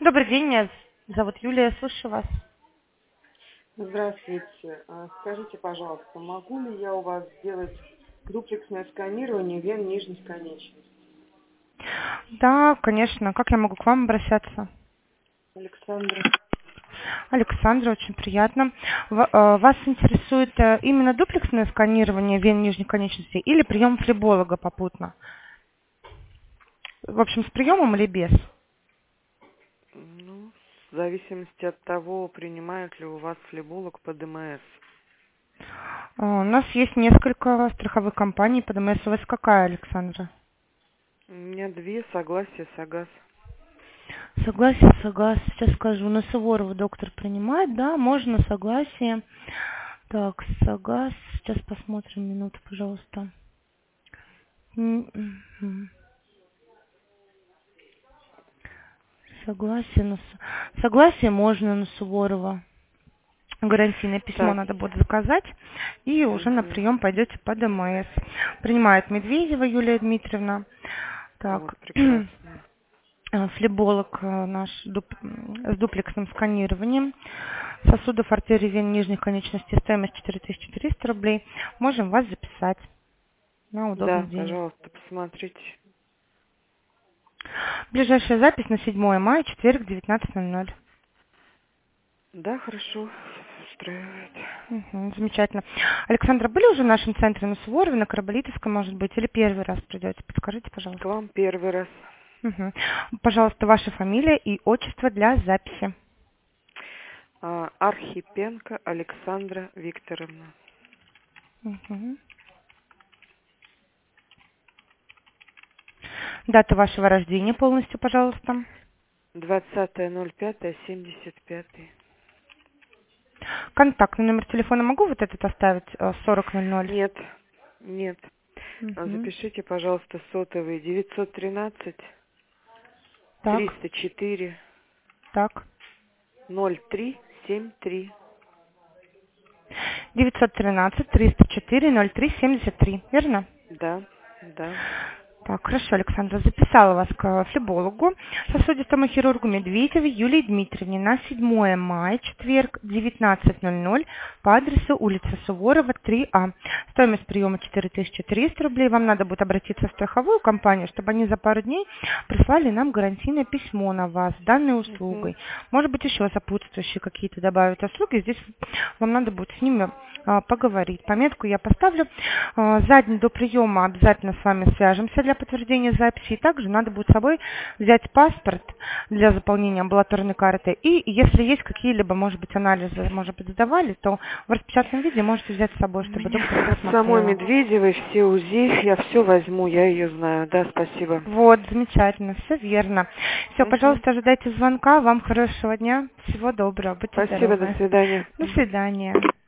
Добрый день, меня зовут Юлия, слушаю вас. Здравствуйте. Скажите, пожалуйста, могу ли я у вас сделать дуплексное сканирование вен нижних конечностей? Да, конечно, как я могу к вам обращаться? Александра. Александра, очень приятно. Вас интересует именно дуплексное сканирование вен нижних конечностей или прием флеболога попутно? В общем, с приемом или без? Ну, в зависимости от того, принимает ли у вас флеболог по ДМС. У нас есть несколько страховых компаний по ДМС. У вас какая, Александра? У меня две, согласие, согаз. Согласие, согаз. Сейчас скажу. На Суворова доктор принимает, да, можно согласие. Так, согаз. Сейчас посмотрим, минуту, пожалуйста. Мгм. Согласие, согласие можно на Суворова. Гарантийное письмо Так. надо будет заказать, и уже на Мгм. прием пойдете по ДМС. Принимает Медведева Юлия Дмитриевна. Вот, Так, прекрасно. флеболог наш с дуплексным сканированием сосудов, артерий, вен нижних конечностей, стоимость 4300 рублей. Можем вас записать на удобный Да, день. пожалуйста, посмотрите. Ближайшая запись на 7 мая, четверг, 19:00. Да, хорошо, устраивает. Мгм, замечательно. Александра, были уже в нашем центре на Суворове, на Карабалитовской, может быть, или первый раз придете? Подскажите, К пожалуйста. вам первый раз. Мгм. Пожалуйста, ваша фамилия и отчество для записи. Архипенко Александра Викторовна. Мгм. Дата вашего рождения полностью, пожалуйста. 20.05.75. Контактный номер телефона могу вот этот оставить, 4000? Нет, нет. Мгм. Запишите, пожалуйста, сотовый 913 Так, 304 так. 0373. 913-304-0373, верно? Да, да. Так, хорошо, Александра, записала вас к флебологу, сосудистому хирургу Медведевой Юлии Дмитриевне на 7 мая, четверг, 19:00 по адресу улица Суворова, 3А. Стоимость приема 4300 рублей. Вам надо будет обратиться в страховую компанию, чтобы они за пару дней прислали нам гарантийное письмо на вас с данной Мгм. услугой. Может быть, еще сопутствующие какие-то добавят услуги. Здесь вам надо будет с ними поговорить. Пометку я поставлю. За день до приема обязательно с вами свяжемся для подтверждения записи. И также надо будет с собой взять паспорт для заполнения амбулаторной карты. И если есть какие-либо, может быть, анализы, может быть, сдавали, то в распечатанном виде можете взять с собой, У чтобы меня доктор от самой посмотрела. Медведевой все УЗИ, я все возьму, я ее знаю. Да, спасибо. Вот, замечательно, все верно. Все, Мгм. пожалуйста, ожидайте звонка. Вам хорошего дня. Всего доброго. Будьте Спасибо, до здоровы. свидания. До свидания.